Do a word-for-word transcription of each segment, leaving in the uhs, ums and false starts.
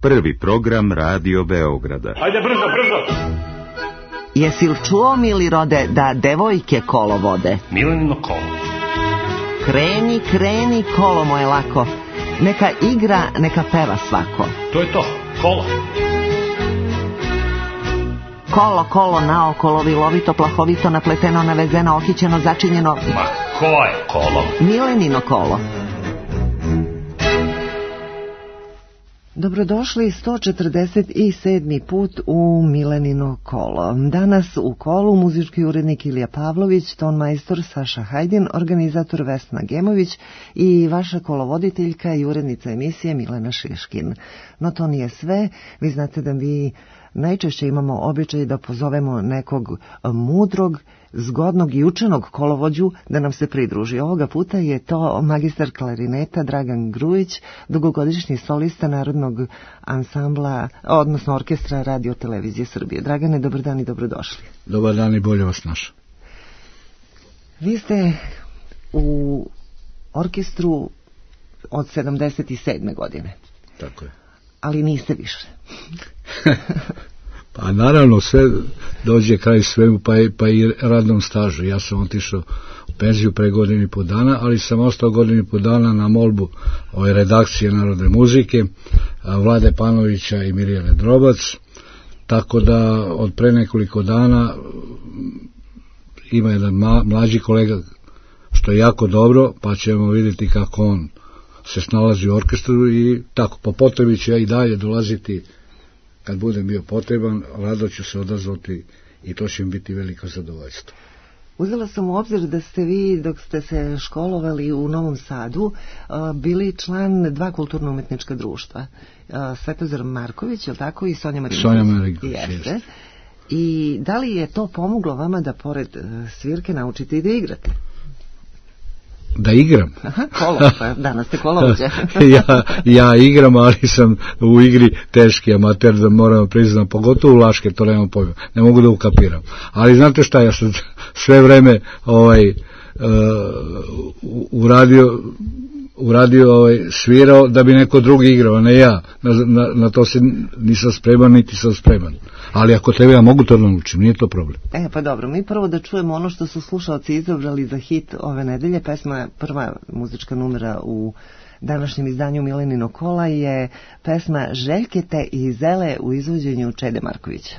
Prvi program Radio Beograda. Ajde brzo, brzo! Jesi li čuo, mili rode, da devojke kolo vode? Milenino kolo. Kreni, kreni, kolo moje lako. Neka igra, neka peva svako. To je to, kolo. Kolo, kolo, naokolo, vilovito, plahovito, napleteno, navezeno, okićeno, začinjeno. Ma ko je kolo? Milenino kolo. Dobrodošli sto četrdeset sedmi put u Milenino kolo. Danas u kolu muzički urednik Ilija Pavlović, ton majstor Saša Hajdin, organizator Vesna Gemović i vaša kolovoditeljka i urednica emisije Milena Šiškin. No to nije sve, vi znate da vi najčešće imamo običaj da pozovemo nekog mudrog, zgodnog i učenog kolovođu da nam se pridruži. Ovoga puta je to magistar klarineta Dragan Grujić, dugogodišnji solista Narodnog ansambla, odnosno orkestra Radio Televizije Srbije. Dragane, dobar dan i dobrodošli. Dobar dan i bolje vas našao. Vi ste u orkestru od sedamdeset sedme godine. Tako je. Ali niste više. Pa naravno, sve dođe kraj svemu, pa, pa i radnom stažu. Ja sam otišao u penziju pre godinu i po dana, ali sam ostao godinu i po dana na molbu ove redakcije Narodne muzike, Vlade Panovića i Mirjane Drobac, tako da od pre nekoliko dana ima jedan mlađi kolega, što je jako dobro, pa ćemo vidjeti kako on se snalazi u orkestru i tako, po potrebi ću ja i dalje dolaziti kad budem bio potreban, rado ću se odazvati i to će im biti veliko zadovoljstvo. Uzela sam u obzir da ste vi, dok ste se školovali u Novom Sadu, bili član dva kulturno-umetnička društva. Svetozar Marković, je li tako, i Sonja Marinković? Sonja Marinković, jeste. I da li je to pomoglo vama da pored svirke naučite i da igrate? Da igram? Aha, kolo, pa danas ste kolovođa. ja, ja igram, ali sam u igri teški amater, da moram priznam, pogotovo u Laške, to nemam pojma, ne mogu da ukapiram. Ali znate šta, ja sam sve vreme ovaj, uh, uradio, uradio ovaj, svirao da bi neko drugi igrao, a ne ja. Na, na, na to se nisam spreman, niti sam spreman. Ali ako treba, ja mogu to da naučim, nije to problem. E, pa dobro, mi prvo da čujemo ono što su slušalci izabrali za hit ove nedelje. Pesma, prva muzička numera u današnjem izdanju Milenino kola je pesma Željke te i Zele u izvođenju Čede Markovića.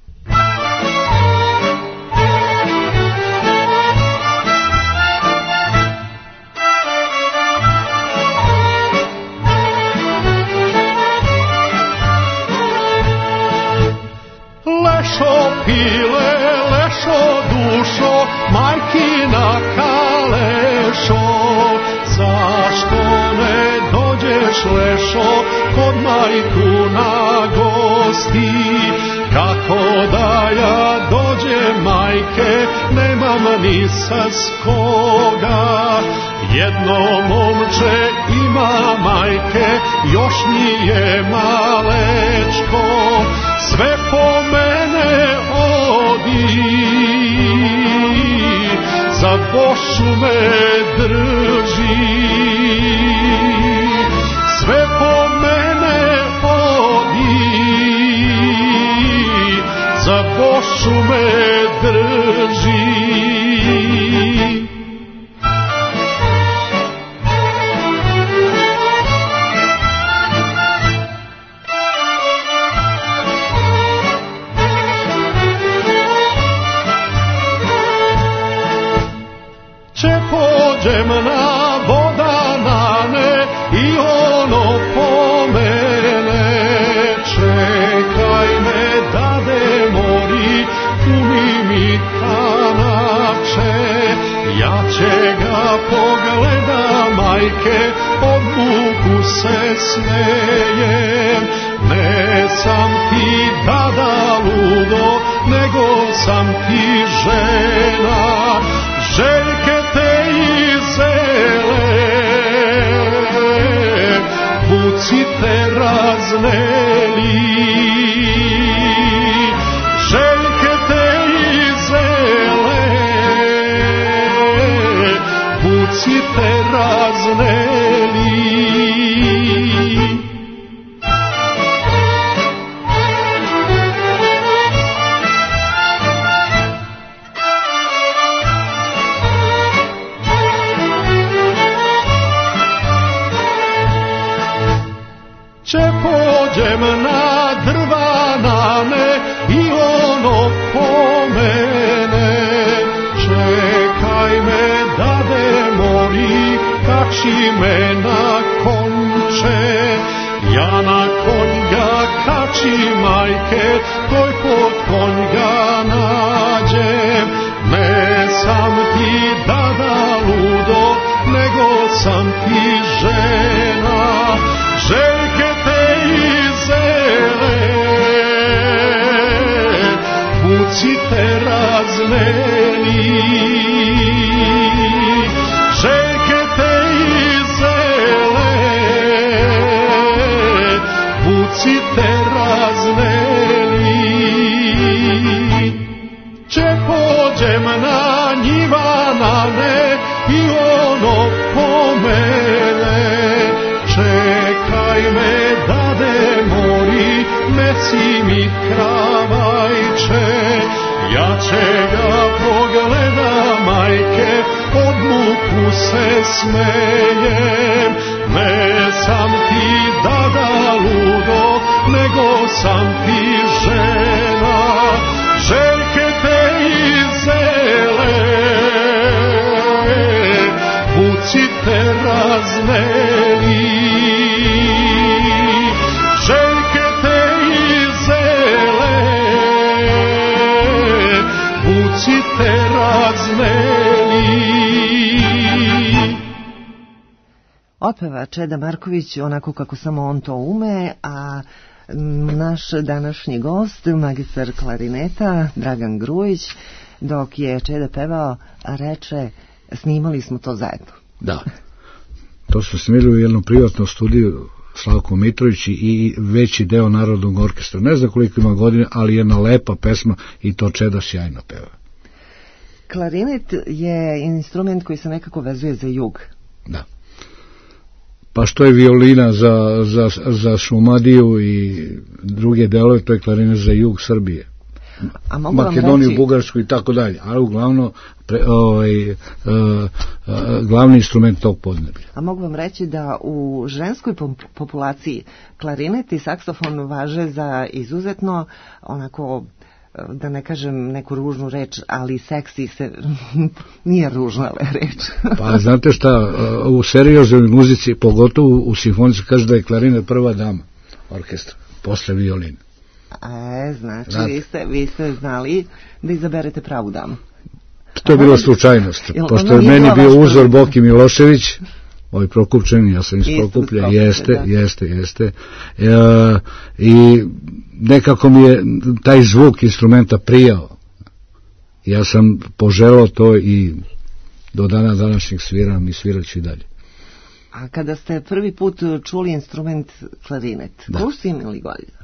Lešo pile, lešo dušo, majkina kalešo, zašto ne dođeš lešo kod majku na gosti? Kako da ja dođem majke, nemam ni sa skoga. Jedno momče ima majke, još nije malečko, sve po mene odi, za bošu me drži. Sve po mene odi, za bošu me drži. Pođem na vodanane i ono pomene, čekaj me dade mori, puni mi kanače, ja će ga pogleda majke, od muku se smejem. Ne sam ti dada ludo, nego sam ti žena, Željke te i Zele, vuci te razneli. Željke te i Zele, vuci te razneli. pođem na drvanane i ono pomene. Čekaj me dade mori, kači me na konče. Ja na konja kači majke, toj pod konja nađem. Ne sam ti dada ludo, nego sam ti žena. Željke te izele, puci te razneli. Željke te izele, puci te razneli. Če pođem na njivanane i ono pomene. Čekaj me dade mori, meci mi kravajče. Ja će ga pogleda majke, od muku se smejem. Ne sam ti dada ludo, nego sam ti žena. Željke te izele, puci te razneli. Željke te izele, puci te razneli. Otpeva Čeda Marković onako kako samo on to ume, a naš današnji gost, magistar klarineta Dragan Grujić, dok je Čeda pevao, reče, snimali smo to zajedno. Da, to su snimili u jednom privatnom studiju Slavko Mitrović i veći deo Narodnog orkestra. Ne znam koliko ima godina, ali jedna lepa pesma i to Čeda sjajno peva. Klarinet je instrument koji se nekako vezuje za jug. Da. Pa što je violina za, za, za Šumadiju i druge delove, to je klarinet za jug Srbije. A mogu Makedoniju, reći... Bugarsku i tako dalje, ali uglavnom pre, ovaj, uh, uh, glavni instrument tog podneblja. A mogu vam reći da u ženskoj populaciji klarinet i saksofon važe za izuzetno onako, da ne kažem neku ružnu reč, ali seksi se nije ružna reč. Pa znate šta, u serioznoj muzici, pogotovo u simfonici, kaže da je klarinet prva dama orkestra, posle violina. E, znači, vi ste, vi ste znali da izaberete pravu damu. To je bila slučajnost, pošto je meni bio uzor Boki Milošević, ovaj Prokupčani, ja sam iz Prokuplja, jeste, da. jeste, jeste, e, i nekako mi je taj zvuk instrumenta prijao. Ja sam poželao to i do dana današnjeg sviram i svirat ću i dalje. A kada ste prvi put čuli instrument klarinet, koliko ste imali godina?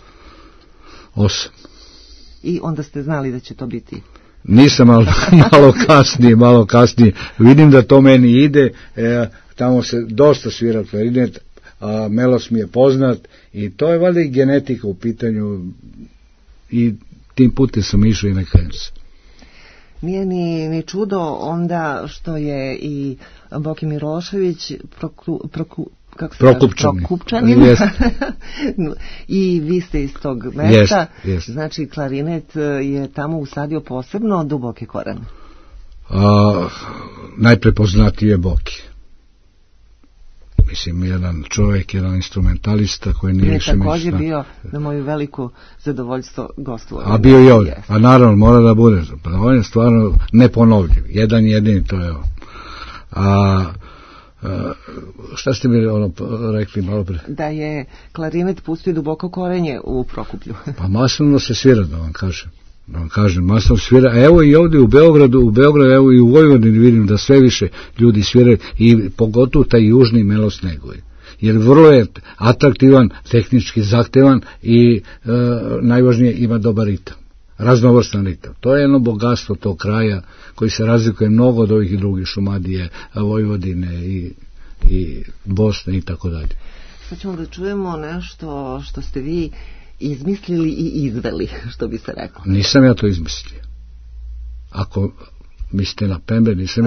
Osam. I onda ste znali da će to biti? Nisam, malo, malo kasnije, malo kasnije. Vidim da to meni ide, e, tamo se dosta svira klarinet, a melos mi je poznat i to je valjda i genetika u pitanju i tim putem sam išao i ne kajem se. Nije ni, ni čudo onda što je i Boki Milošević proku, proku, kako se Prokupčanin. Prokupčanin. I vi ste iz tog mesta. Jest, jest. Znači klarinet je tamo usadio posebno duboke korene. A, najprepoznatiji je Boki. Mislim, jedan čovjek, jedan instrumentalista koji nije više među. Je također bio na moju veliku zadovoljstvo gostovao. A bio i ovdje. A naravno, mora da bude. Pa on je stvarno neponovljiv. Jedan jedini, to je on. A, a šta ste mi ono rekli malo pre? Da je klarinet pustio duboko korenje u Prokuplju. Pa masovno se svira, da vam kažem. Da vam kažem, masovno svira. A evo i ovdje u Beogradu, u Beogradu, evo i u Vojvodini vidim da sve više ljudi sviraju i pogotovo taj južni melos neguje. Jer vrlo je atraktivan, tehnički zahtevan i e, najvažnije ima dobar ritam. Raznovrstan ritam. To je jedno bogatstvo tog kraja koji se razlikuje mnogo od ovih drugih Šumadije, Vojvodine i, i Bosne i tako dalje. Sad ćemo da čujemo nešto što ste vi izmislili i izveli, što bi se rekao. Nisam ja to izmislio. Ako mislite na Pembe, nisam ja to.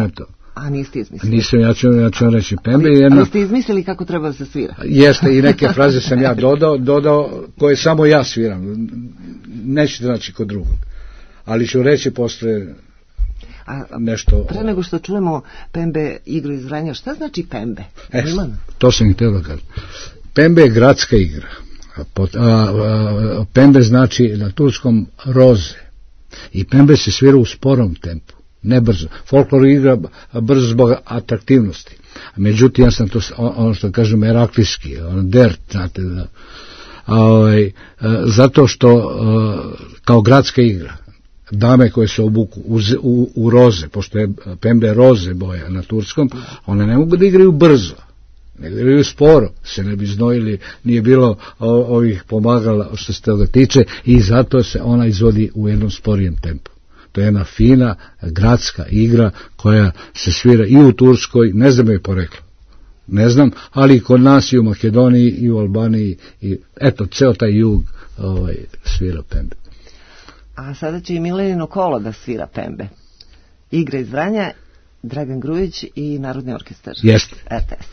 A niste izmislili? Nisam, ja ću, ja ću reći Pembe je jedna... Ali ste izmislili kako treba da se svira? Jeste, i neke fraze sam ja dodao, dodao koje samo ja sviram. Nećete naći kod drugog. Ali ću reći posle A, nešto... Pre nego što čujemo Pembe igru iz Vranja, šta znači Pembe? E, to sam i htio da kažem. Pembe je gradska igra. A, a, a, Pembe znači na turskom roze. I Pembe se svira u sporom tempu, ne brzo. Folklor igra brzo zbog atraktivnosti. Međutim, ja sam to, ono što kažem, meraklijski, ono dert, znate, da, ovaj, zato što kao gradska igra, dame koje se obuku u, u, u roze, pošto je Pembe roze boja na turskom, one ne mogu da igraju brzo, ne igraju sporo, se ne bi znojili, nije bilo o, ovih pomagala što se toga tiče, i zato se ona izvodi u jednom sporijem tempu. To je jedna fina gradska igra koja se svira i u Turskoj, ne znam je poreklo, ne znam, ali i kod nas i u Makedoniji i u Albaniji, i eto, ceo taj jug ovaj, svira Pembe. A sada će i Milenino kolo da svira Pembe. Igra iz Vranja, Dragan Grujić i Narodni orkestar. Jeste. R T S.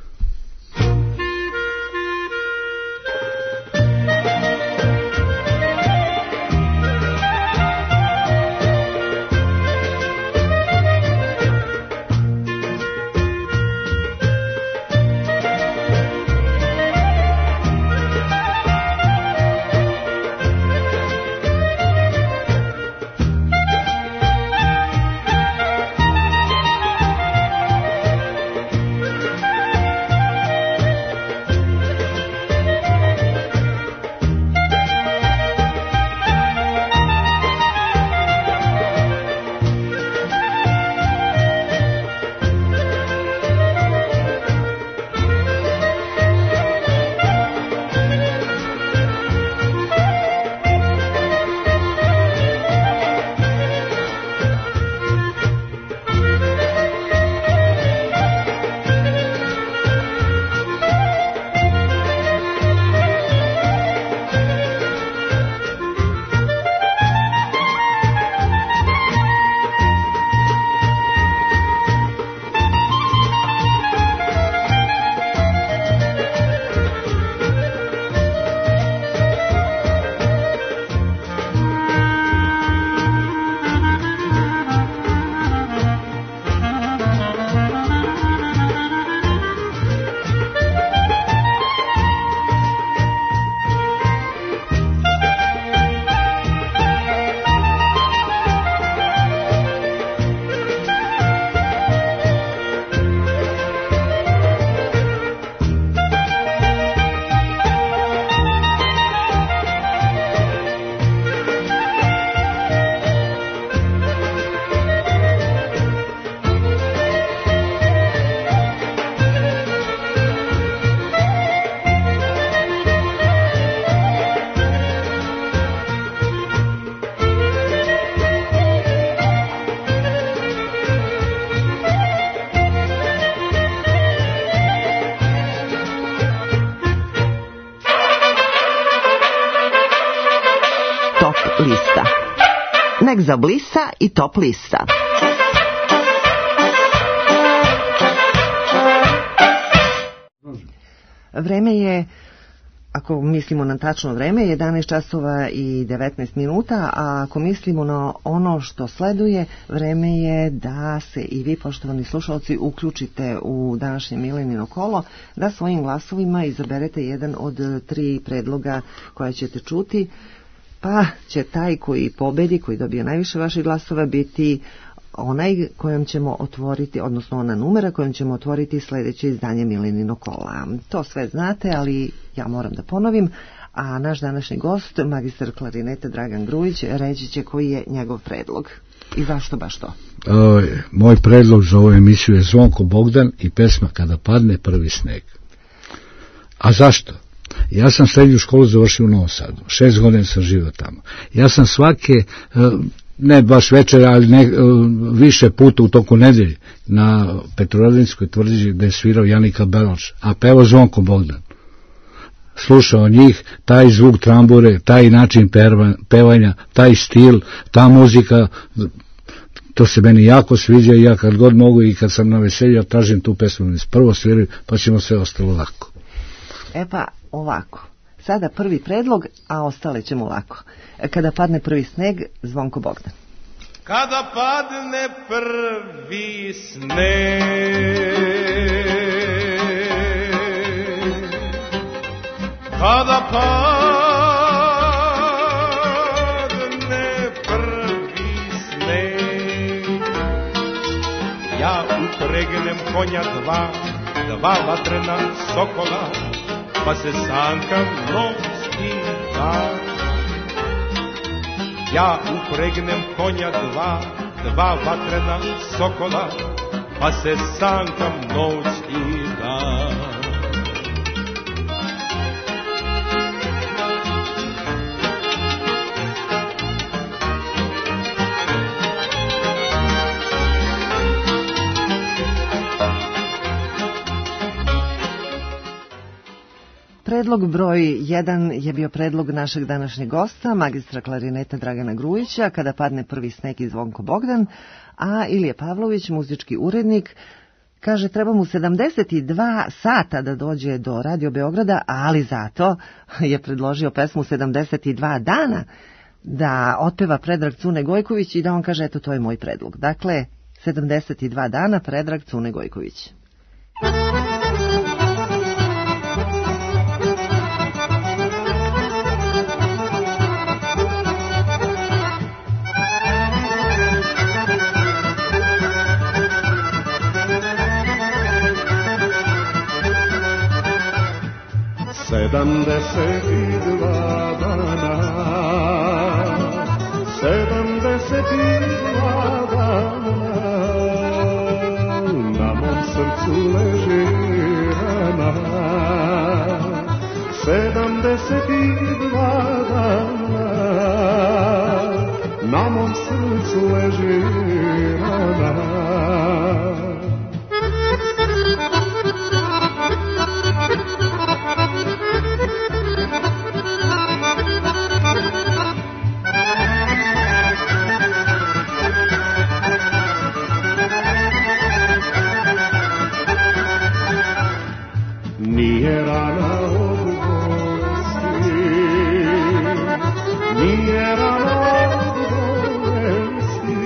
Lista. Nek zablista i top lista. Vreme je, ako mislimo na tačno vreme, jedanaest časova i devetnaest minuta, a ako mislimo na ono što sleduje, vreme je da se i vi, poštovani slušalci, uključite u današnje Milenino kolo, da svojim glasovima izaberete jedan od tri predloga koja ćete čuti, pa će taj koji pobedi, koji dobije najviše vaših glasova, biti onaj kojom ćemo otvoriti, odnosno ona numera kojom ćemo otvoriti sljedeće izdanje Milenino kola. To sve znate, ali ja moram da ponovim, a naš današnji gost, magistar klarinete Dragan Grujić, reći će koji je njegov predlog. I zašto baš to? O, moj predlog za ovu emisiju je Zvonko Bogdan i pesma Kada padne prvi sneg. A zašto? Ja sam srednju školu završio u Novom Sadu. Šest godina sam živio tamo. Ja sam svake, ne baš večer, ali ne, više puta u toku nedelje na Petrovaradinskoj tvrđi gde je svirao Janika Beloš, a pevao Zvonko Bogdan. Slušao njih, taj zvuk trambure, taj način pevanja, taj stil, ta muzika, to se meni jako sviđa i ja kad god mogu i kad sam na veselju, ja tražim tu pesmu iz prvo sviraju, pa ćemo sve ostalo lako. E pa ovako, sada prvi predlog, a ostale ćemo lako. Kada padne prvi sneg, Zvonko Bogdan. Kada padne prvi sneg, kada padne prvi sneg, ja upregnem konja dva, dva vatrena sokola, pa se sankam noć i dan. Ja upregnem konja dva, dva vatrena sokola, pa se sankam noć i dan. Predlog broj jedan je bio predlog našeg današnjeg gosta, magistra klarineta Dragana Grujića, Kada padne prvi sneg i Zvonko Bogdan, a Ilija Pavlović, muzički urednik, kaže treba mu sedamdeset dva sata da dođe do Radio Beograda, ali zato je predložio pesmu sedamdeset dva dana da otpeva Predrag Cune Gojković i da on kaže eto to je moj predlog. Dakle, sedamdeset dva dana Predrag Cune Gojković. Sedamdeset dva dana, sedamdeset dva dana, na mom srcu leži rana. Sedamdeset dva dana, na mom srcu leži rana. Nije rana od bolesti, nije rana od bolesti,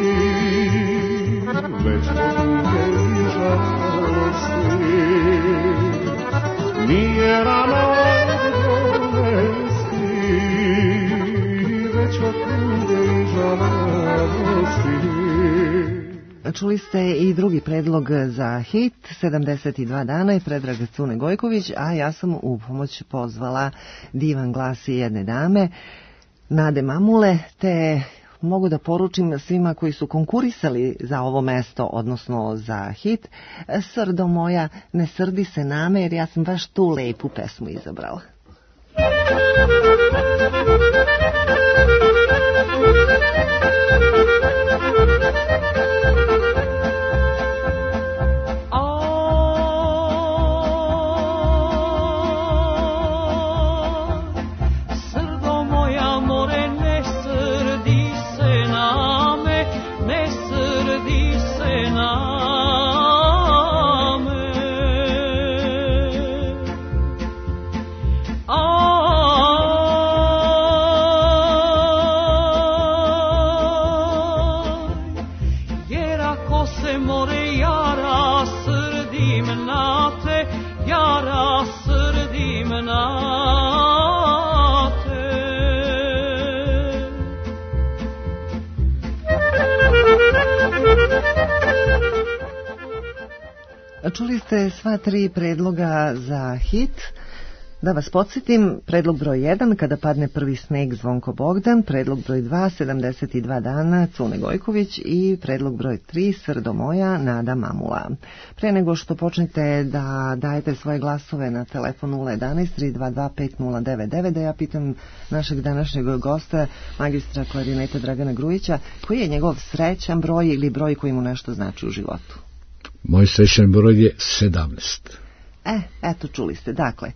već od tuge i žalosti. Nije rana od bolesti, već od tuge i žalosti. Čuli ste i drugi predlog za hit, sedamdeset dva dana i Predrag Cune Gojković, a ja sam u pomoć pozvala divan glas jedne dame, Nade Mamule, te mogu da poručim svima koji su konkurisali za ovo mesto, odnosno za hit, srdo moja, ne srdi se na me, jer ja sam baš tu lepu pesmu izabrala. Čuli ste sva tri predloga za hit. Da vas podsjetim, predlog broj jedan, Kada padne prvi sneg, Zvonko Bogdan, predlog broj dva, sedamdeset dva dana, Cune Gojković i predlog broj tri, Srdo moja, Nada Mamula. Pre nego što počnete da dajete svoje glasove na telefon nula jedanaest, tri dva dva, pet nula devet devet, da ja pitam našeg današnjeg gosta, magistra klarineta Dragana Grujića, koji je njegov srećan broj ili broj koji mu nešto znači u životu? Moj srećan broj je sedamnaest. E, eto čuli ste, dakle,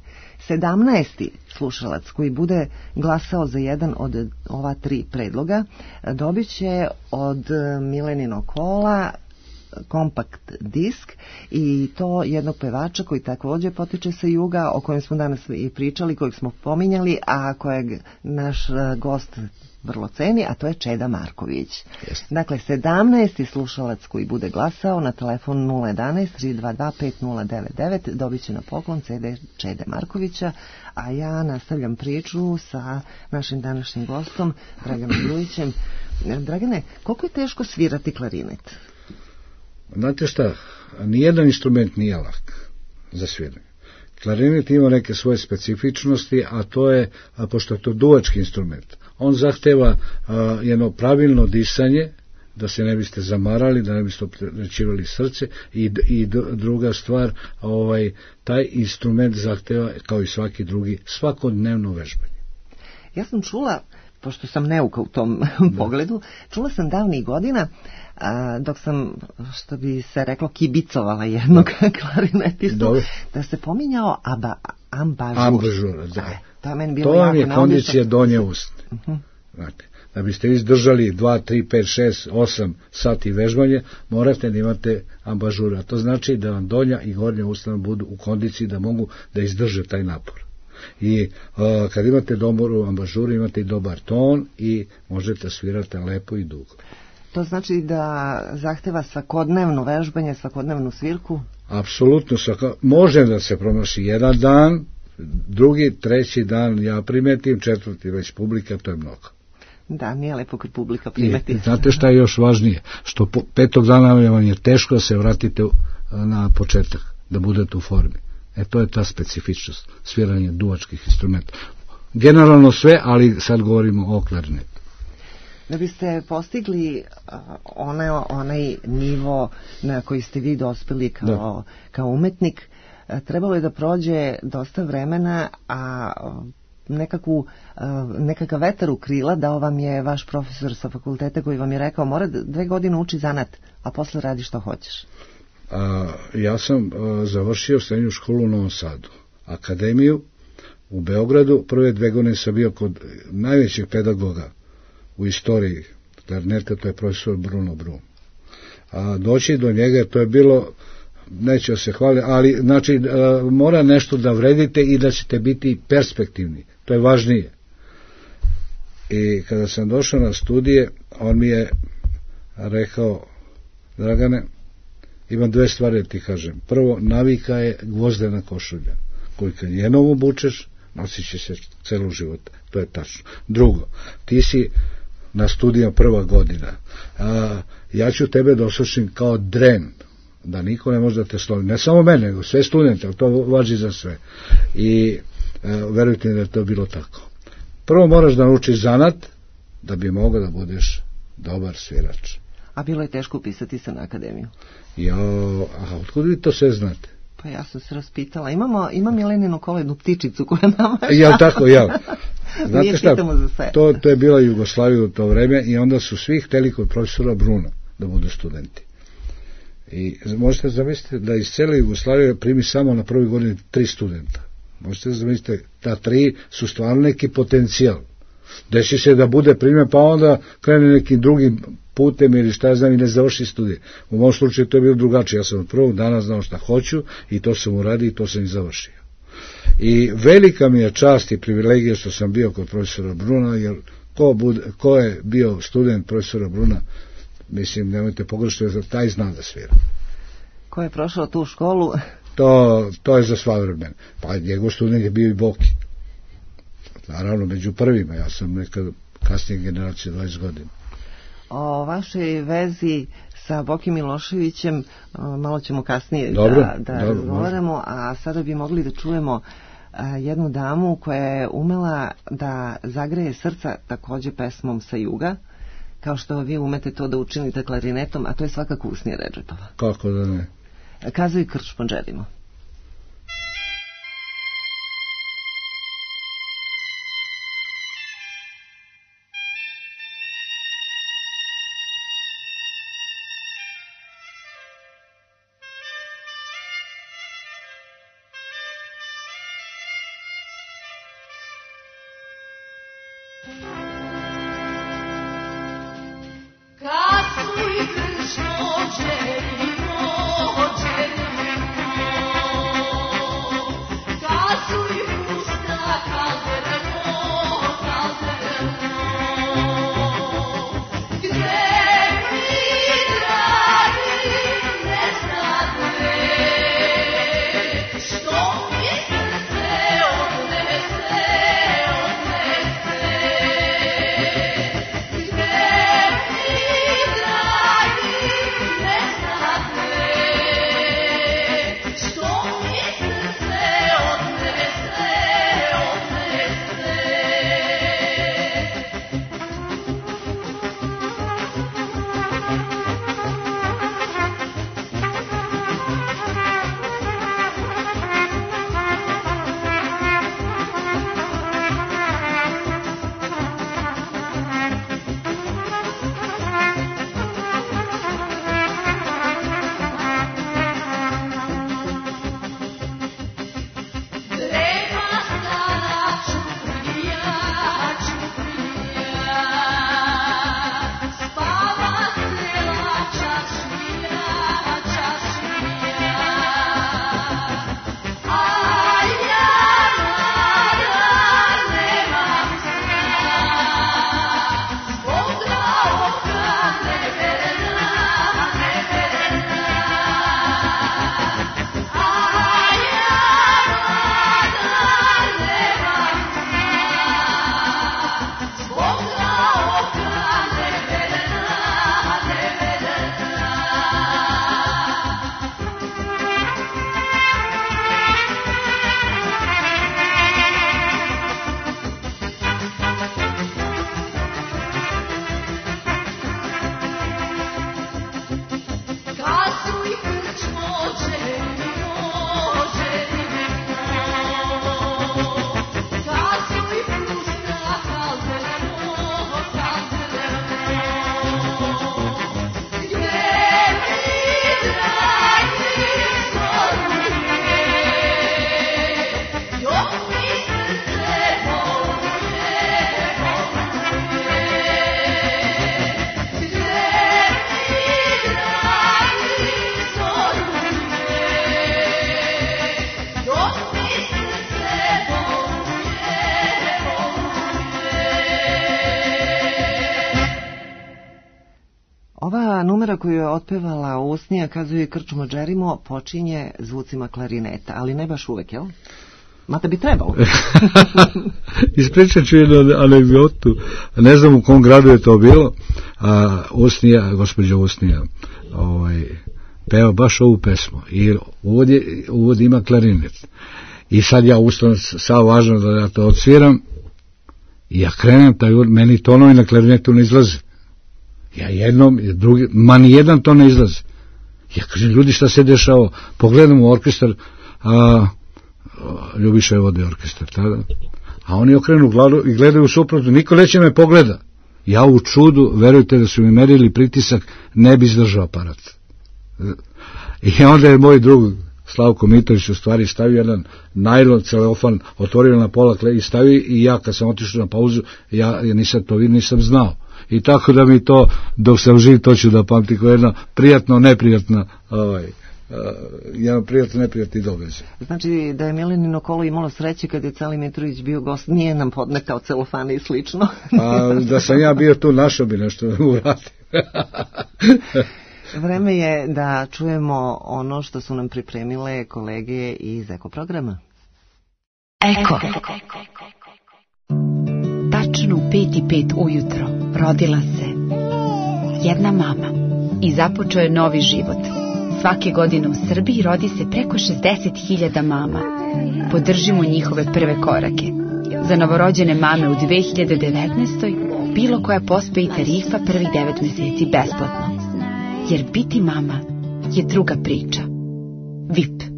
sedamnaesti slušalac koji bude glasao za jedan od ova tri predloga dobit će od Mileninog kola kompakt disk i to jednog pevača koji takođe potiče sa juga, o kojem smo danas i pričali, kojeg smo pominjali, a kojeg naš gost vrlo ceni, a to je Čeda Marković. Yes. Dakle, sedamnaesti slušalac koji bude glasao na telefon nula jedanaest tri dva dva pet nula devet devet dobit će na poklon ce de Čede Markovića, a ja nastavljam priču sa našim današnjim gostom, Draganom Grujićem. Dragane, koliko je teško svirati klarinet? Znate šta, nijedan instrument nije lak za sviranje. Klarinet ima neke svoje specifičnosti, a to je, a pošto je to duvački instrument, on zahteva a, jedno pravilno disanje, da se ne biste zamarali, da ne biste opterećivali srce, i, i druga stvar, ovaj, taj instrument zahteva, kao i svaki drugi, svakodnevno vežbanje. Ja sam čula, pošto sam neuka u tom pogledu, čula sam davnih godina, a, dok sam, što bi se reklo, kibicovala jednog klarinetistu, Dobre. da se pominjao aba, ambažur. Ambažur, da. To, je meni bilo to vam je jako kondicija neobično. donje usne. Uh-huh. Znate, da biste izdržali dva, tri, pet, šest, osam sati vežbanje, morate da imate ambažura. To znači da vam donja i gornja usna budu u kondiciji da mogu da izdrže taj napor. I uh, kad imate doboru ambažuru, imate i dobar ton i možete svirati lepo i dugo. To znači da zahteva svakodnevno vežbanje, svakodnevnu svirku? Apsolutno, svako, može da se promaši jedan dan, drugi, treći dan ja primetim, četvrti već publika, to je mnogo. Da, nije lepo kad publika primeti. I, znate šta je još važnije? Što po, petog dana vam je teško da se vratite na početak, da budete u formi. E to je ta specifičnost, sviranje duvačkih instrumenta. Generalno sve, ali sad govorimo o klarinetu. Da biste postigli uh, onaj, onaj nivo na koji ste vi dospeli kao, kao umetnik, uh, trebalo je da prođe dosta vremena, a uh, nekakvu, uh, nekakav vetar u krila dao vam je vaš profesor sa fakulteta koji vam je rekao mora dve godine uči zanat, a posle radi što hoćeš. A, ja sam a, završio srednju školu u Novom Sadu, akademiju u Beogradu. Prve dve godine sam bio kod najvećeg pedagoga u istoriji klarineta, to je profesor Bruno Brum. A doći do njega, to je bilo, neću se hvaliti, ali znači a, mora nešto da vredite i da ćete biti perspektivni, to je važnije. I kada sam došao na studije, on mi je rekao: Dragane, imam dve stvari da ti kažem. Prvo, navika je gvozdena košulja, koju kad jednom obučeš, nosit će se celu života. To je tačno. Drugo, ti si na studijama prva godina. A, ja ću tebe da osušim kao dren, da niko ne može da te slovi. Ne samo mene, nego sve studente, ali to važi za sve. I a, verujte mi da je to bilo tako. Prvo moraš da naučiš zanat, da bi mogao da budeš dobar svirač. A bilo je teško upisati se na akademiju? Jo, a otkud vi to sve znate? Pa ja sam se raspitala. Imamo, ima Mileninu kolo jednu ptičicu koja nama šta. Jel tako, jel? Znate šta, za to, to je bila Jugoslavija u to vreme i onda su svi hteli kod profesora Bruna da budu studenti. I možete zamisliti da iz cele Jugoslavije primi samo na prvoj godini tri studenta. Možete zamisliti, ta tri su stvarno neki potencijal. Desi se da bude primjer, pa onda krene nekim drugim putem ili šta ja znam i ne završi studije. U mom slučaju to je bilo drugačije. Ja sam od prvog dana znao šta hoću i to sam uradio i to sam i završio. I velika mi je čast i privilegija što sam bio kod profesora Bruna, jer ko, bude, ko je bio student profesora Bruna, mislim, nemojte pogrešiti, taj zna da svira. Ko je prošao tu školu? To, to je za sva vremena. Pa njegov student je bio i Boki. Naravno, među prvima, ja sam neka kasnije generacija, dvadeset godina. O vašoj vezi sa Boki Miloševićem malo ćemo kasnije dobro, da, da dobro, razgovaramo, može. A sada bi mogli da čujemo jednu damu koja je umela da zagreje srca takođe pesmom sa juga, kao što vi umete to da učinite klarinetom, a to je svakako Usnije Redžepova. Kako da ne? Kazao i Krč Ponđerimo. Ova numera koju je otpevala Usnija, kazuje Krčmo Džerimo, počinje zvucima klarineta, ali ne baš uvek, jel? Mada bi trebalo. Ispričat ću jednu anegdotu, ne znam u kom gradu je to bilo, a Usnija, gospođa Usnija, ovaj, peva baš ovu pesmu i uvod, je, uvod ima klarinet. I sad ja ustanem, sad važno da ja to odsviram i ja krenem, taj, meni tonovi na klarinetu ne izlaze. Ja jednom, drugi, ma ni jedan to ne izlazi. Ja kažem, ljudi, šta se dešava? Pogledam u orkestar, a Ljubiša je vodio orkestar tada, a oni okrenu glavu i gledaju suprotno, niko neće me pogleda. Ja u čudu, verujte da su mi merili pritisak, ne bi izdržao aparat. I onda je moj drug Slavko Mitrović u stvari stavio jedan najlon celofan, otvorio na pola i stavio, i ja kad sam otišao na pauzu, ja, ja nisam to vidio, nisam znao. I tako da mi to, dok sam živ, to ću da pamti kao jedna prijatno, neprijatna, ovaj, uh, jedan prijatno, neprijatni događaj. Znači da je Milenino kolo imalo sreće kad je Cali Mitrović bio gost, nije nam podnekao celofane i slično. A da sam ja bio tu, našao bi nešto uratio. Vreme je da čujemo ono što su nam pripremile kolege iz Eko programa. Eko. Tačno u pet i pet ujutro rodila se jedna mama i započeo je novi život. Svake godine u Srbiji rodi se preko šezdeset hiljada mama. Podržimo njihove prve korake. Za novorođene mame u dve hiljade devetnaestoj bilo koja pospe i tarifa prvih devet meseci besplatno. Jer biti mama je druga priča. V I P.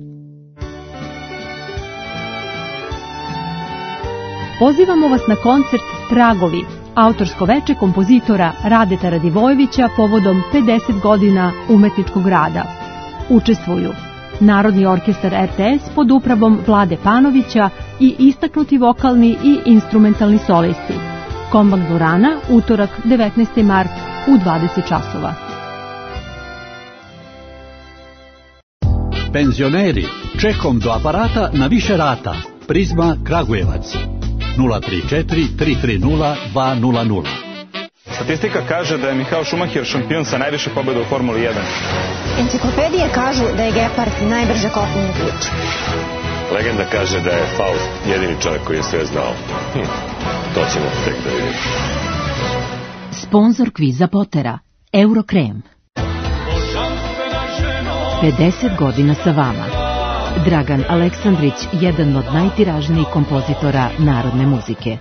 Pozivamo vas na koncert Tragovi, autorsko veče kompozitora Radeta Radivojevića povodom pedeset godina umetničkog rada. Učestvuju Narodni orkestar R T S pod upravom Vlade Panovića i istaknuti vokalni i instrumentalni solisti. Kombank dvorana, utorak devetnaesti mart u dvadeset časova. Penzioneri, čekom do aparata na više rata. Prizma Kragujevac. nula tri četiri tri tri nula dva nula nula. Statistika kaže da je Michael Schumacher šampion sa najviše pobjeda u Formuli jedan. Enciklopedije kažu da je Gepard najbrže kopneni ključ. Legenda kaže da je Faust jedini čovjek koji je sve znao. Hm, to ćemo tek da vidimo. Sponzor kviza Potera, Eurokrem. pedeset godina sa vama. Dragan Aleksandrić, jedan od najtiražnijih kompozitora narodne muzike.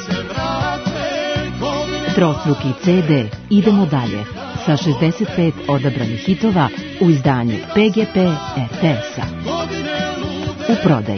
Trostruki ce de Idemo dalje sa šezdeset pet odabranih hitova u izdanju pe ge pe er te es-a. U prodaji.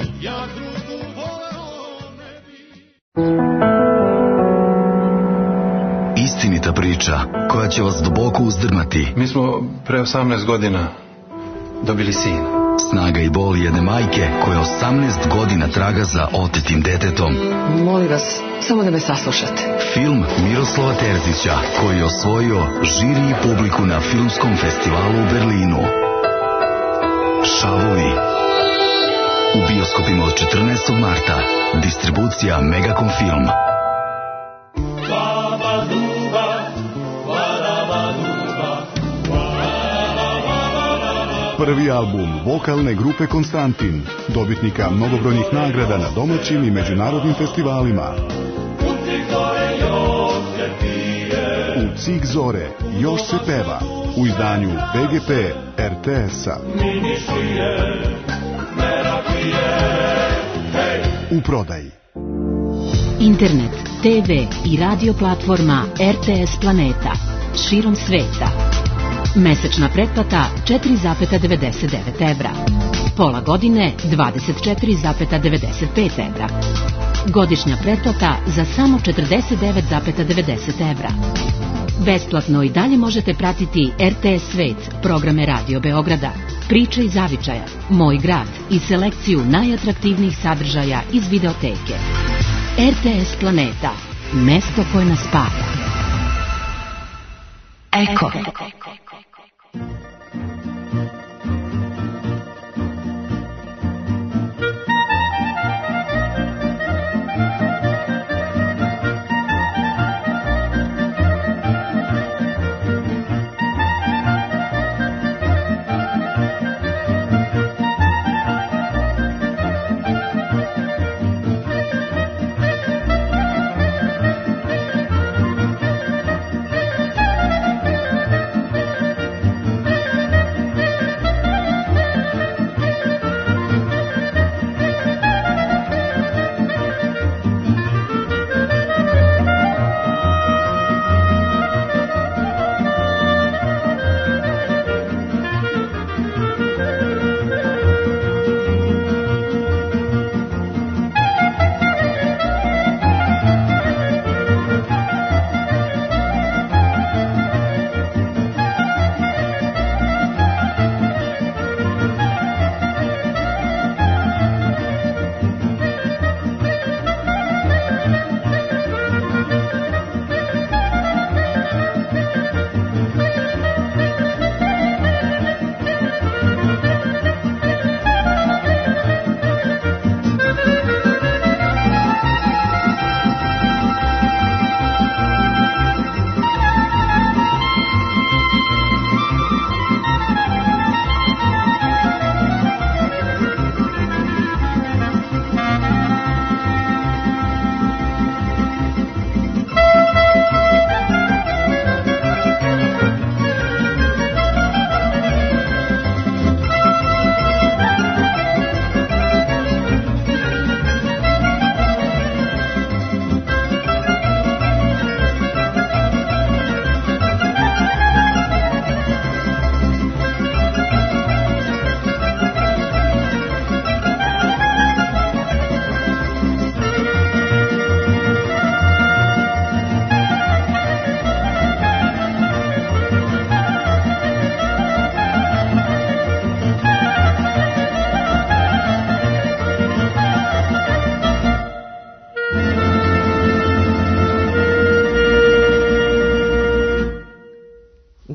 Istinita priča koja će vas duboko uzdrmati. Mi smo pre osamnaest godina dobili sina. Snaga i bol jedne majke koja osamnaest godina traga za otetim detetom. Molim vas, samo da me saslušate. Film Miroslava Terzića koji je osvojio žiri i publiku na filmskom festivalu u Berlinu. Šavovi. U bioskopima od četrnaestog marta. Distribucija Megacom Film. Prvi album vokalne grupe Konstantin, dobitnika mnogobrojnih nagrada na domaćim i međunarodnim festivalima. U Cik zore, još se peva, u izdanju pe ge pe er te es-a. U prodaji. Internet, te ve i radio platforma er te es Planeta, širom sveta. Mesečna pretplata četiri zarez devedeset devet evra. Pola godine dvadeset četiri zarez devedeset pet evra. Godišnja pretplata za samo četrdeset devet zarez devedeset evra. Besplatno i dalje možete pratiti er te es Svet, programe Radio Beograda, Priče iz Zavičaja, Moj grad i selekciju najatraktivnijih sadržaja iz videoteke. er te es Planeta, mesto koje nas spaja. Eko.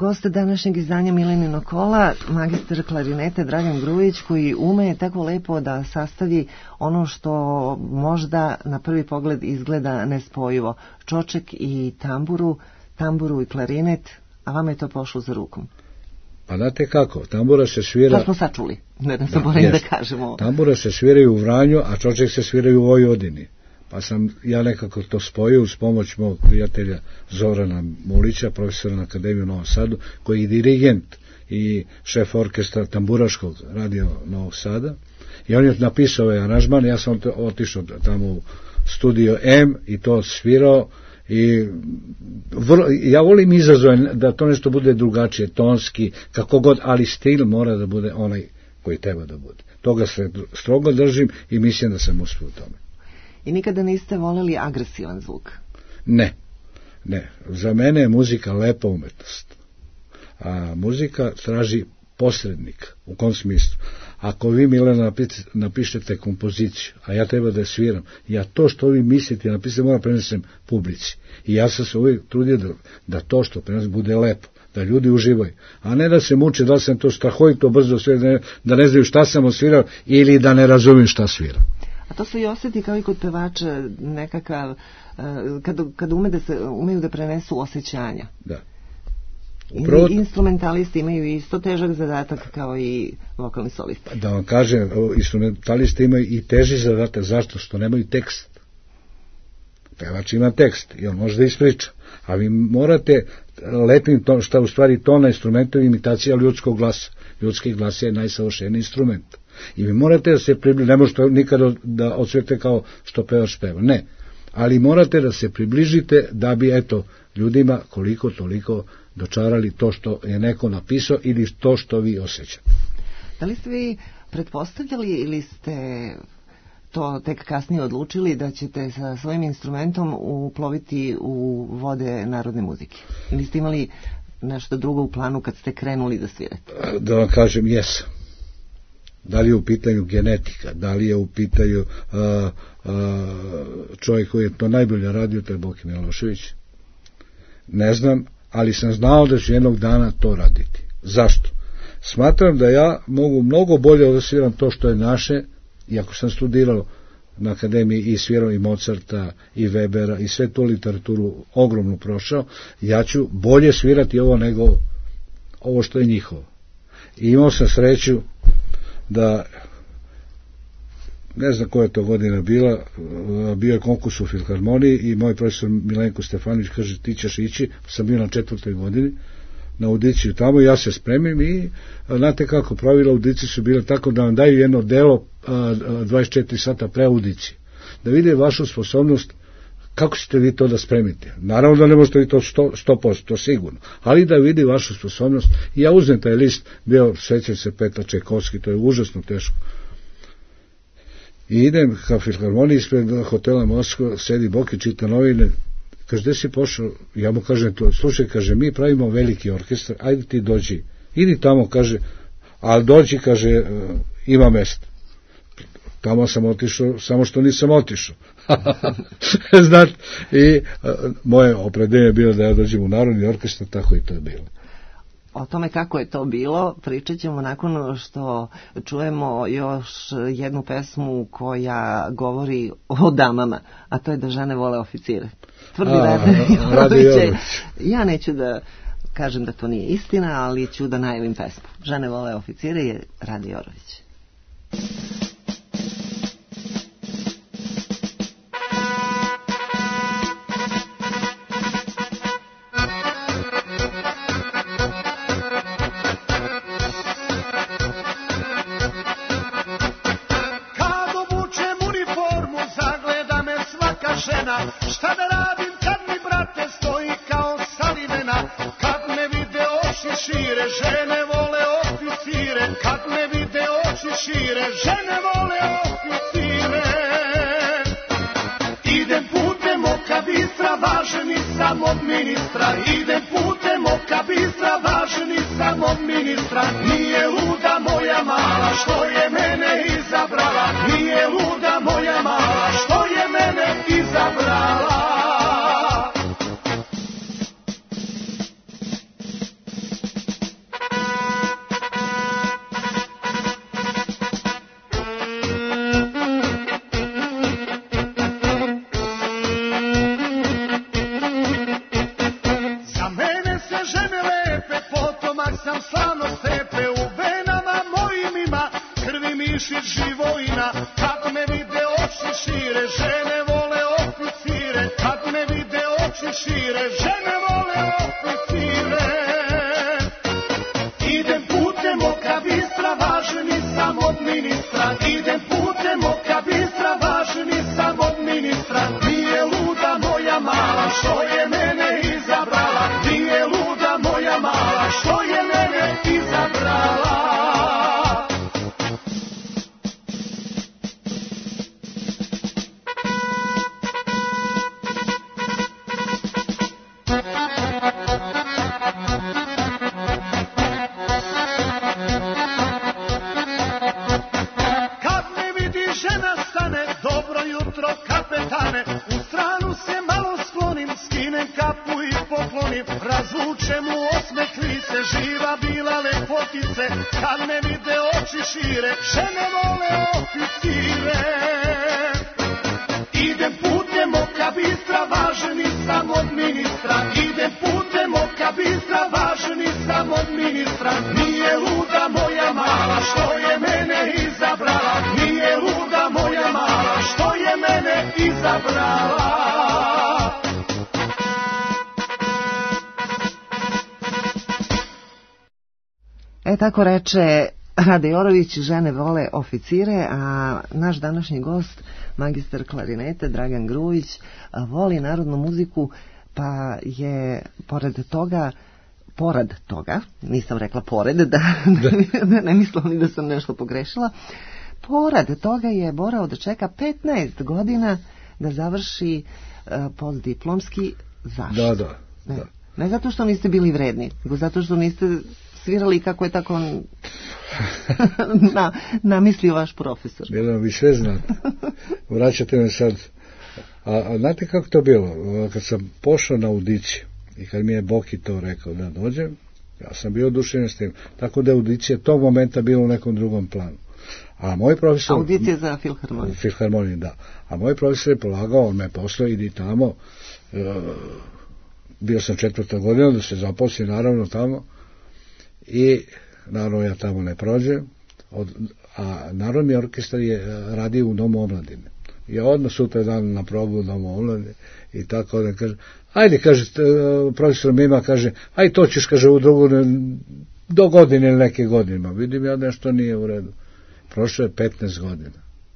gost današnjeg izdanja Milenino kola, magistar klarinete Dragan Grujić, koji ume tako lepo da sastavi ono što možda na prvi pogled izgleda nespojivo. Čoček i tamburu, tamburu i klarinet, a vama je to pošlo za rukom. Pa znate kako, tambura se svira... To smo sad čuli, ne da zaboravim da, da kažemo. Tambura se sviraju u Vranju, a čoček se sviraju u Vojvodini. Pa sam ja nekako to spojio uz pomoć mog prijatelja Zorana Mulića, profesora na Akademiju u Novom Sadu, koji je dirigent i šef orkestra tamburaškog radio Novog Sada. I on je napisao ovaj aranžman, ja sam otišao tamo u studio M i to svirao. I vrlo, ja volim izazove da to nešto bude drugačije, tonski, kako god, ali stil mora da bude onaj koji treba da bude. Toga se strogo držim i mislim da sam uspio u tome. I nikada niste voleli agresivan zvuk? Ne, ne. Za mene je muzika lepa umetnost. A muzika traži posrednika. U kom smislu? Ako vi, Milena, napišete kompoziciju, a ja treba da je sviram, ja to što vi mislite napisati moram prenesem publici. I ja sam se uvijek trudio da, da to što prenesem bude lepo, da ljudi uživaju. A ne da se muče da sam to strahovito brzo sve, da ne znaju šta sam osvirao ili da ne razumijem šta sviram. A to se i osjeti kao i kod pevača nekakav, kad, kad ume da se, umeju da prenesu osjećanja. Da. Upravo... Instrumentalisti imaju isto težak zadatak kao i vokalni solisti. Da vam kažem, instrumentalisti imaju i teži zadatak. Zašto? Što nemaju tekst. Pevač ima tekst i on može da ispriča. A vi morate lepim to, šta u stvari to na instrumentu je imitacija ljudskog glasa. Ljudski glas je najsavršeniji instrument. I vi morate da se približite, ne možete nikada da odsvete kao što pevač peva. Ne. Ali morate da se približite da bi, eto, ljudima koliko toliko dočarali to što je neko napisao ili to što vi osjećate. Da li ste vi pretpostavljali ili ste to tek kasnije odlučili da ćete sa svojim instrumentom uploviti u vode narodne muzike? Ili ste imali nešto drugo u planu kad ste krenuli da svirate? Da vam kažem, jesam. Da li je u pitanju genetika, da li je u pitanju a, a, čovjek koji je to najbolje radio, to je Boki Milošević. Ne znam, ali sam znao da ću jednog dana to raditi. Zašto? Smatram da ja mogu mnogo bolje da sviram to što je naše, iako sam studirao na akademiji i svirao i Mozarta i Webera i sve tu literaturu ogromno prošao, ja ću bolje svirati ovo nego ovo što je njihovo. I imao sam sreću da, ne znam koja je to godina bila, bio je konkurs u Filharmoniji i moj profesor Milenko Stefanović kaže ti ćeš ići, sam bio na četvrtoj godini na audiciju tamo, ja se spremim i znate kako, pravila audicije su bile tako da vam daju jedno delo dvadeset četiri sata pre audicije, da vide vašu sposobnost kako ćete vi to da spremite. Naravno da ne možete vi to sto posto, to sigurno, ali da vidi vašu sposobnost. I ja uzem taj list, bio sećam se Petar Čajkovski, to je užasno teško. I idem ka Filharmoniji ispred hotela Moskva, sedi Boki, čita novine, kaže, gde si pošao? Ja mu kažem, slušaj, kaže, mi pravimo veliki orkestar, ajde ti dođi. Idi tamo, kaže, ali dođi, kaže, ima mesta. Tamo sam otišao, samo što nisam otišao. Znate, i a, moje opredeljenje je bilo da ja dođem u Narodni orkestar, tako i to je bilo. O tome kako je to bilo pričat ćemo nakon što čujemo još jednu pesmu koja govori o damama, a to je da žene vole oficire. Tvrdi Rade Jorović. Ja neću da kažem da to nije istina, ali ću da najavim pesmu. Žene vole oficire je Rade Jorović. Šta da radim kad mi brate stoji kao salimena, kad me vide oči šire, žene vole oficire, kad me vide oči šire, žene vole oficire. Idem putem oka bistra, važni sam od ministra, idem putem oka bistra, važni sam od ministra. Nije luda moja mala što je mene izabrala, nije luda moja mala što je mene izabrala. oči šire, žene vole oficire. Idem putem oka bistra, važni sam od ministra. Idem putem oka bistra, važni sam od ministra. Nije luda moja mala što je mene izabrala. Nije luda moja mala što je mene izabrala. Razvučem u osmeh lice, živa bila lepotice, kad me vide oči šire, žene vole oficire. Idem putem oka bistra, važni sam od ministra. Idem putem oka bistra, važni sam od ministra. Nije luda moja mala što je mene izabrala. Nije luda moja mala što je mene izabrala. E tako reče Rade Jorović, žene vole oficire, a naš današnji gost, magistar klarinete Dragan Grujić, voli narodnu muziku, pa je pored toga, pored toga, nisam rekla pored, da, da. da ne mislim da sam nešto pogrešila, pored toga je morao da čeka petnaest godina da završi uh, postdiplomski. Zašto? Da, da, ne, da. Ne zato što niste bili vredni, nego zato što niste svirali kako je tako na, namislio vaš profesor. Bilo vi sve znate. Vraćate me sad. A, a znate kako to bilo? Kad sam pošao na audiciju i kad mi je Boki to rekao da dođem, ja sam bio oduševljen s tim. Tako da audicija tog momenta bila u nekom drugom planu. A moj profesor... Audicija za filharmoniju. Filharmoniju, da. A moj profesor je polagao, on me poslao, idi tamo. E, bio sam četvrta godina da se zaposli naravno tamo. I naravno ja tamo ne prođem, od, a Narodni orkestar je radio u Domu omladine. Ja odmah sutra dan na probu u Domu omladine i tako da kaže, ajde, kaže, profesor Mima, kaže, aj to ćeš, kaže, u drugu, do godine ili neke godine. Vidim ja nešto nije u redu. Prošlo je petnaest godina.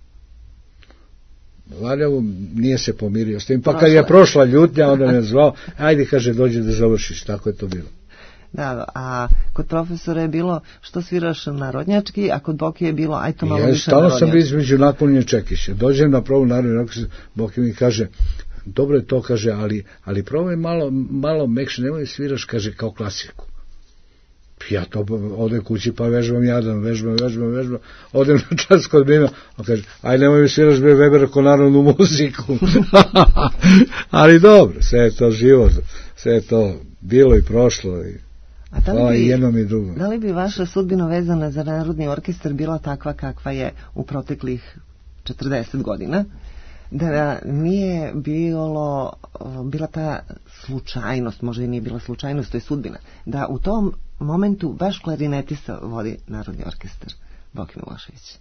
Valjavu nije se pomirio s tim, pa kad je prošla ljutnja, onda me zvao, ajde, kaže, dođi da završiš, tako je to bilo. Da, a kod profesora je bilo što sviraš narodnjački, a kod Boki je bilo aj to malo ja, više narodnjački. Stalno sam između naklonjenja čekiša. Dođem na probu narodnjački, Boki mi kaže, dobro je to, kaže, ali, ali probaj malo, malo mekše, nemoj sviraš, kaže, kao klasiku. Ja to odem kući pa vežbam jadan, vežbam, vežbam, vežbam, odem na čas kod Mima, on kaže, aj nemoj mi sviraš be Weber ko narodnu muziku. Ali dobro, sve je to život, sve je to bilo i prošlo i A da li, bi, jednom i drugom. Da li bi vaša sudbina vezana za Narodni orkestar bila takva kakva je u proteklih četrdeset godina? Da nije bilo, bila ta slučajnost, možda i nije bila slučajnost, to je sudbina, da u tom momentu baš klarinetista vodi Narodni orkestar, Boki Milošević?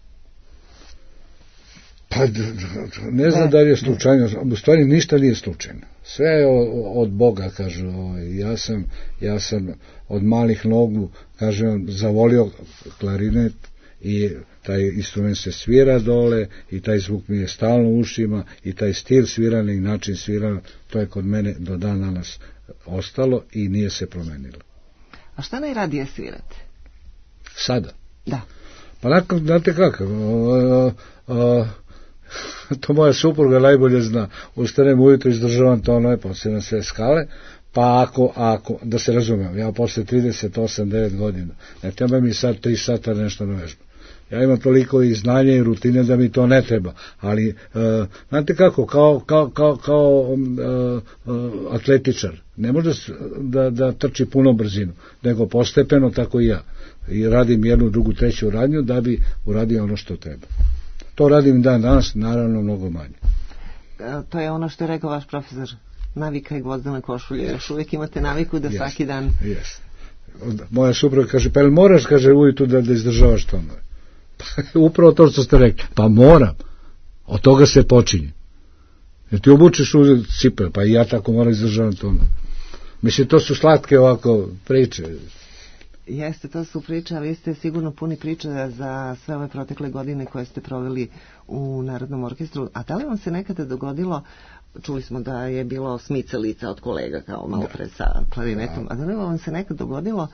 Pa, ne znam da li je slučajno, u stvari ništa nije slučajno. Sve je od Boga, kažu. Ja sam, ja sam od malih nogu, kažem, zavolio klarinet i taj instrument se svira dole i taj zvuk mi je stalno u ušima i taj stil sviranja i način sviranja, to je kod mene do dan danas ostalo i nije se promenilo. A šta najradije svirate? Sada? Da. Pa nakon, znate kako, a, a, to moja supruga najbolje zna. Ustanem ujutro, izdržavam tonove, posebno sve skale, pa ako, ako, da se razumem, ja posle trideset osam devet godina, ne treba mi sad tri sata nešto na vežbu. Ja imam toliko i znanja i rutine da mi to ne treba, ali, uh, znate kako, kao, kao, kao, kao uh, uh, atletičar, ne može da, da trči puno brzinu, nego postepeno, tako i ja. I radim jednu, drugu, treću radnju da bi uradio ono što treba. To radim dan danas, naravno mnogo manje. To je ono što je rekao vaš profesor, navika i gvozdana košulja. Još uvijek imate naviku da yes, svaki dan... Yes. Moja supruga kaže, pa jel moraš, kaže, ujutru da, da izdržavaš tonove? Pa, upravo to što ste rekli, pa moram. Od toga se počinje. Jer ti obučeš u cipel, pa i ja tako moram izdržavati to. Mislim, to su slatke ovako priče. Jeste, to su priče, a vi ste sigurno puni priča za sve ove protekle godine koje ste proveli u Narodnom orkestru. A da li vam se nekada dogodilo, čuli smo da je bilo smicalica od kolega kao malo pre sa klarinetom, a da li vam se nekada dogodilo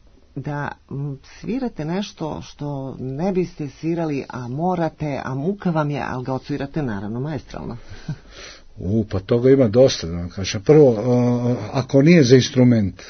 da svirate nešto što ne biste svirali, a morate, a muka vam je, ali ga odsvirate naravno maestralno? U, pa toga ima dosta, da vam kažem. Prvo, uh, ako nije za instrument,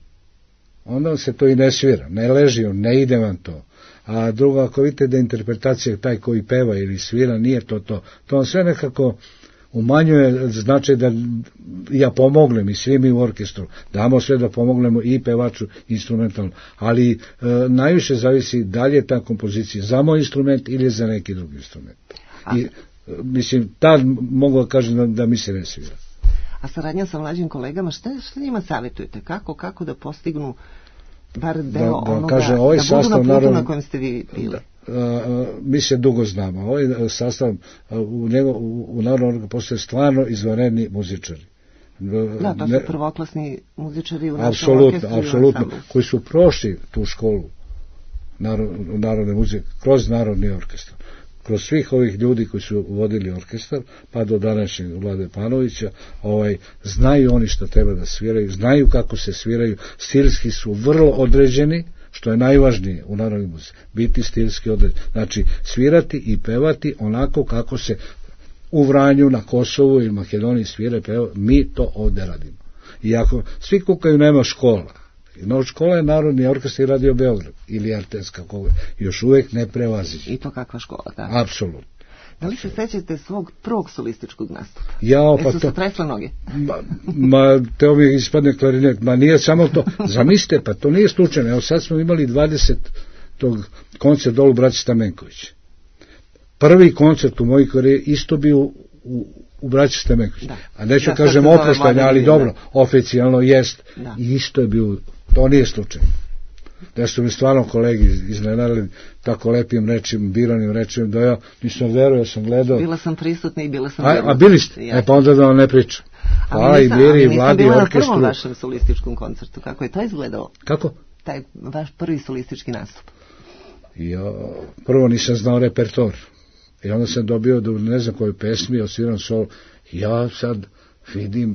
onda se to i ne svira, ne leži on, ne ide vam to. A drugo, ako vidite da interpretacija taj koji peva ili svira, nije to to. To vam sve nekako umanjuje, znači da ja pomognem i svi mi u orkestru, damo sve da pomognemo i pevaču instrumentalno, ali e, najviše zavisi da li je ta kompozicija za moj instrument ili za neki drugi instrument. I, mislim, tad mogu da kažem da, da mi se ne svira. A saradnja sa mlađim kolegama, šta, šta njima savjetujete? Kako, kako da postignu bar deo da, da, onoga, kaže, ovaj da budu na putu naravno, na kojem ste vi bili? Da, a, mi se dugo znamo. Ovaj sastav u, njego, u, u Narodnom orkestru postoje stvarno izvanredni muzičari. Da, to su ne, prvoklasni muzičari u našem apsolutno, orkestru. Apsolutno, koji su prošli tu školu narod, narodne muzike, kroz Narodni orkestar. Kroz svih ovih ljudi koji su vodili orkestar, pa do današnjeg Vlade Panovića, ovaj, znaju oni što treba da sviraju, znaju kako se sviraju, stilski su vrlo određeni, što je najvažnije u narodnoj muzici, biti stilski određeni. Znači, svirati i pevati onako kako se u Vranju, na Kosovu ili Makedoniji svira, peva, mi to ovde radimo. I ako svi kukaju, nema škola. No, škola je Narodni orkestar i Radio Beograd ili R T S, kako još uvek ne prevazi. I to kakva škola, da? Apsolutno. Da li se sećate svog prvog solističkog nastupa? Ja, pa to... se tresle noge? Ma, ma teo mi ispadne klarinet, ma nije samo to. Zamislite, pa to nije slučajno. Evo sad smo imali dvadesetog koncert dolu Braći Stamenković. Prvi koncert u mojoj karijeri isto bio u, u, u Braći Stamenković. Da. A neću da, kažem oproštanje, ali dobro, da. Oficijalno jest. Da. I isto je bio, to nije slučajno. Da su mi stvarno kolegi iznenadili tako lepim rečima, biranim rečima, da ja nisam veruo, ja sam gledao. Bila sam prisutna i bila sam... A, a bili ste? Ja. E pa onda da vam ne pričam. Hvala i Biri i Vladi i orkestru. A nisam bila na prvom vašem solističkom koncertu. Kako je to izgledalo? Kako? Taj vaš prvi solistički nastup. Ja prvo nisam znao repertoar. I onda sam dobio da ne znam koju pesmi, osviram sol. Ja sad vidim,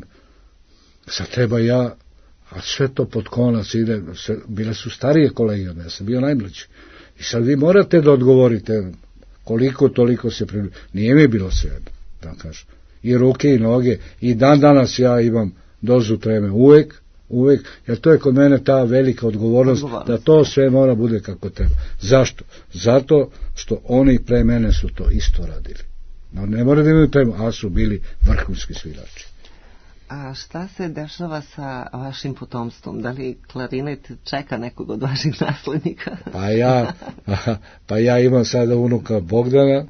sad treba ja, a sve to pod konac ide, sve, bile su starije kolege od mene, ja sam bio najmlađi. I sad vi morate da odgovorite koliko toliko se približi. Nije mi bilo sve, da kažem. I ruke i noge, i dan danas ja imam dozu treme, uvek, uvek, jer to je kod mene ta velika odgovornost, odgovornost da to sve mora bude kako treba. Zašto? Zato što oni pre mene su to isto radili. No, ne mora da imaju temu, a su bili vrhunski svirači. A šta se dešava sa vašim potomstvom? Da li klarinet čeka nekog od vaših naslednika? Pa ja, pa ja imam sada unuka Bogdana.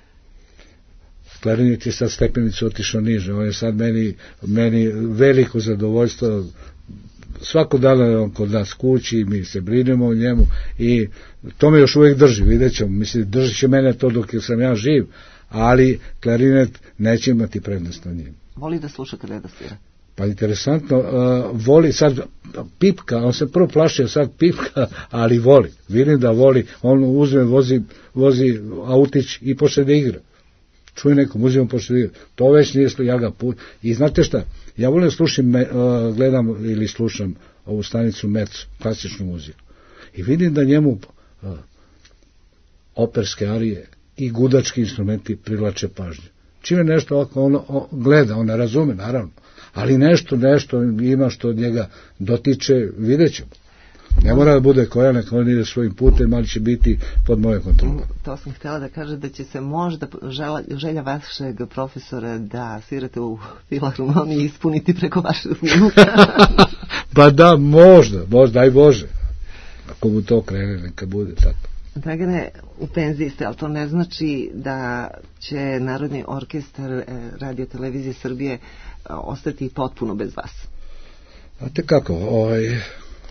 Klarinet je sad stepenicu otišao niže. On je sad meni, meni veliko zadovoljstvo. Svako dana on kod nas kući, mi se brinemo o njemu i to me još uvijek drži, vidjet ćemo. Mislim, držit će mene to dok sam ja živ, ali klarinet neće imati prednost na njim. Voli da sluša kada da svira? Pa interesantno, uh, voli sad pipka, on se prvo plašio sad pipka, ali voli, vidim da voli, on uzme, vozi, vozi autić i počne da igra. Čuje nekom, uzimam počne da igra. To već nije slu, ja ga put. I znate šta, ja volim slušam, uh, gledam ili slušam ovu stanicu Mec, klasičnu muziku. I vidim da njemu uh, operske arije i gudački instrumenti privlače pažnju. Čime nešto ovako on, on gleda, on ne razume, naravno, ali nešto, nešto ima što od njega dotiče, vidjet ćemo. Ne mora da bude koja, neka on ide svojim putem, ali će biti pod moje kontrole. To sam htjela da kaže da će se možda žela, želja vašeg profesora da svirate u filharmoniji ispuniti preko vašeg unuka. Pa da, možda, možda, daj Bože. Ako mu to krene, neka bude tako. Dragane, u penziji ste, ali to ne znači da će Narodni orkestar Radio Televizije Srbije ostati potpuno bez vas. Znate kako, ovaj,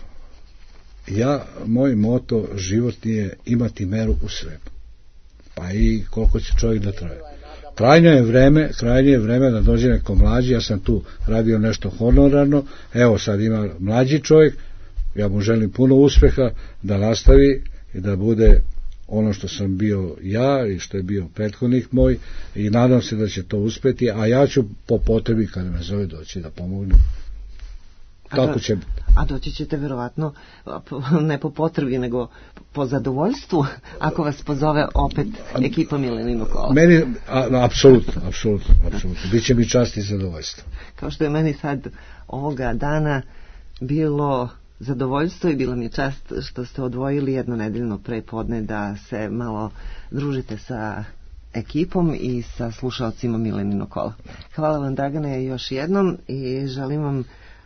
ja, moj moto životni je imati meru u svemu. Pa i koliko će čovjek da traje. krajnje je vreme, krajnje je vreme da dođe neko mlađi, ja sam tu radio nešto honorarno, evo sad ima mlađi čovjek, ja mu želim puno uspeha da nastavi i da bude ono što sam bio ja i što je bio prethodnik moj i nadam se da će to uspeti, a ja ću po potrebi kada me zove doći da pomognem. Tako će biti. A doći ćete verovatno ne po potrebi nego po zadovoljstvu ako vas pozove opet ekipa Milenino kola. Meni, apsolutno, apsolutno, apsolutno. Biće mi čast i zadovoljstvo. Kao što je meni sad ovoga dana bilo zadovoljstvo i bila mi je čast što ste odvojili jedno nedeljno prepodne da se malo družite sa ekipom i sa slušalcima Milenino kola. Hvala vam, Dragane, još jednom i želim vam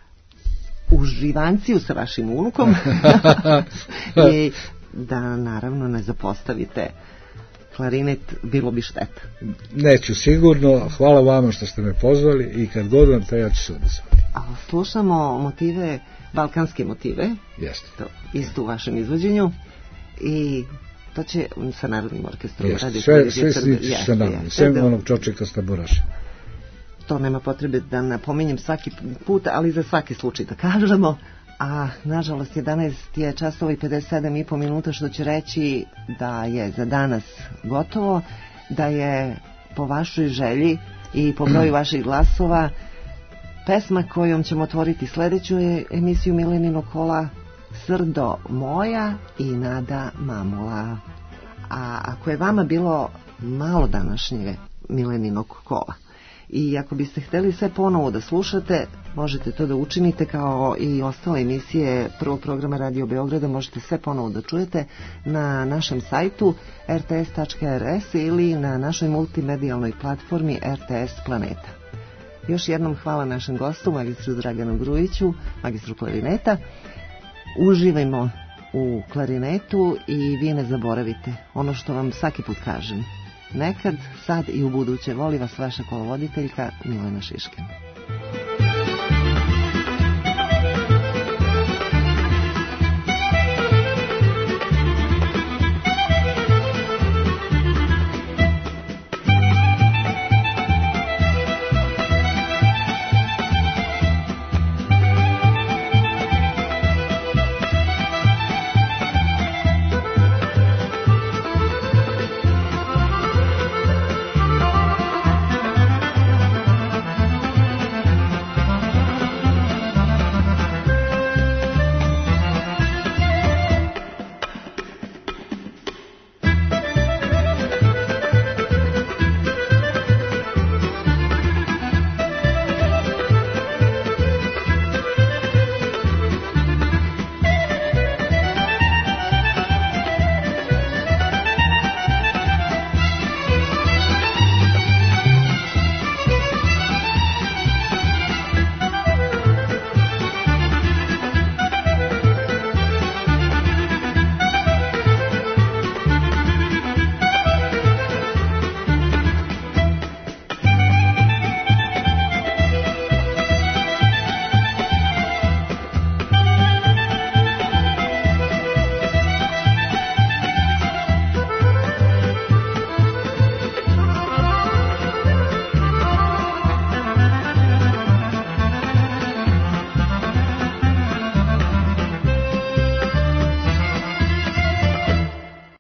uživanciju sa vašim unukom i da naravno ne zapostavite klarinet, bilo bi šteta. Neću sigurno, hvala vama što ste me pozvali i kad god vam to ja ću se odazvati. A slušamo motive, balkanske motive. Jeste. To isto u vašem izvođenju i to će sa Narodnim orkestrom. Jeste, sve, sve sliči sa narodnim, sve onog Čočeka Staboraša. To nema potrebe da napominjem svaki put, ali za svaki slučaj da kažemo. A nažalost jedanaest je časova i pedeset sedam i po minuta, što će reći da je za danas gotovo, da je po vašoj želji i po broju vaših glasova pesma kojom ćemo otvoriti sledeću emisiju Milenino kola Srdo moja i Nada mamula. A ako je vama bilo malo današnjeg Mileninog kola i ako biste hteli sve ponovo da slušate, možete to da učinite kao i ostale emisije prvog programa Radio Beograda, možete sve ponovo da čujete na našem sajtu er te es tačka er es ili na našoj multimedijalnoj platformi er te es Planeta. Još jednom hvala našem gostu, magistru Draganu Grujiću, magistru klarineta. Uživajmo u klarinetu i vi ne zaboravite ono što vam svaki put kažem. Nekad, sad i u buduće, voli vas vaša kolovoditeljka Milena Šiškin.